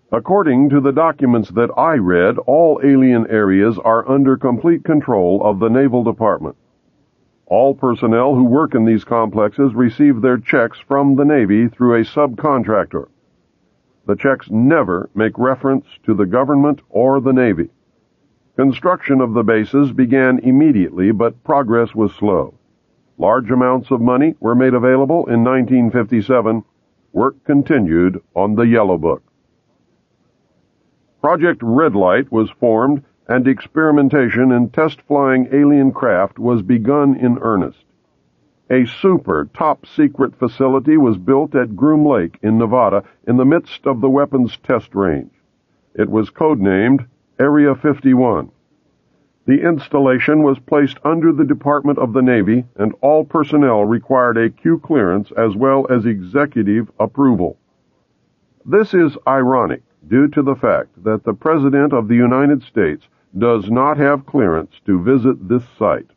According to the documents that I read, all alien areas are under complete control of the Naval Department. All personnel who work in these complexes receive their checks from the Navy through a subcontractor. The checks never make reference to the government or the Navy. Construction of the bases began immediately, but progress was slow. Large amounts of money were made available in 1957. Work continued on the Yellow Book. Project Red Light was formed, and experimentation in test-flying alien craft was begun in earnest. A super top-secret facility was built at Groom Lake in Nevada in the midst of the weapons test range. It was codenamed Area 51. The installation was placed under the Department of the Navy, and all personnel required a Q clearance as well as executive approval. This is ironic due to the fact that the President of the United States does not have clearance to visit this site.